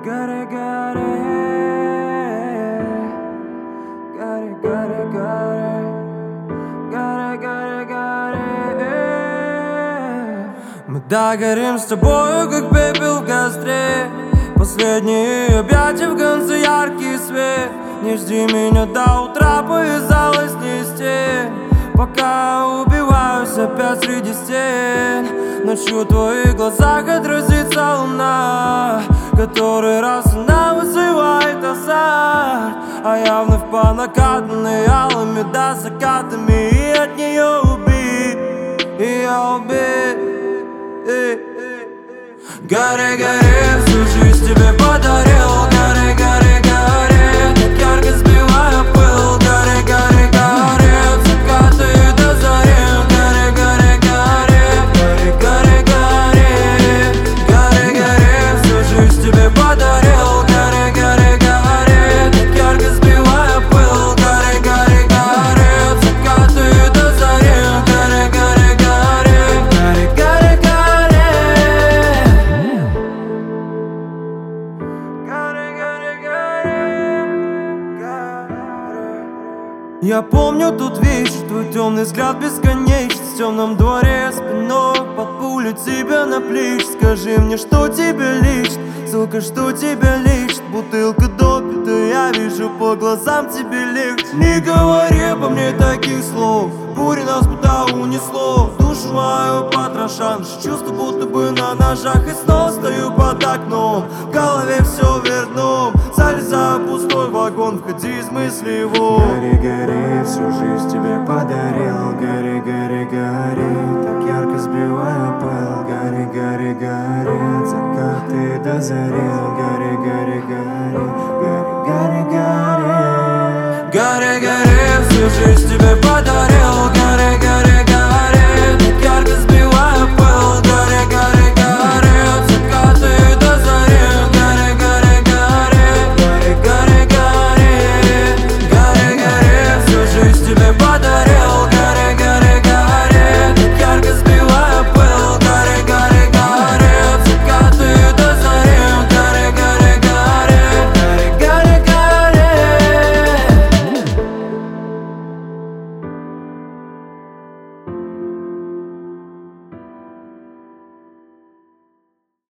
Gare, gare, gare, gare, gare, gare, gare, gare. Мы догорим с тобою, как пепел в костре. Последние объятия в конце, яркий свет. Не жди меня до утра, повязалась снести, пока убиваюсь опять среди стен. Ночью в твоих глазах отразится луна, который раз она вызывает азарт. А я вновь по накатанной, алыми до закатами, и от нее убит, и я убит. Горе, горе, всю жизнь тебе подарил. Горе, горе, горе, так ярко сбивая пыл. Горе, горе, горе, от заката и до зари. Горе, горе, горе, горе, горе, горе, горе, горе, всю жизнь тебе подарил. Горе, горе, горе, так ярко сбивая пыл. Горе, горе, горе, от заката и до зари. Горе, горе, горе, горе, горе, горе. Я помню тот вечер, твой темный взгляд бесконечный. В темном дворе спиной под пулю тебя на плечи. Скажи мне, что тебе личит, ссылка, что тебя лечит. Бутылка допита, я вижу по глазам тебе легче. Не говори обо мне таких слов, буря нас будто унесло. Душу мою потрошан, чувство будто бы на ножах. И снова стою под окном, в голове все вверх дном. Залезаю в пустой вагон, входи из мысли его. Гори, гори, всю жизнь тебе подарил. Гори, гори, гори, так ярко сбивая пыл. Гори, гори, гори, от заката и до зари. Гори, гори, гори.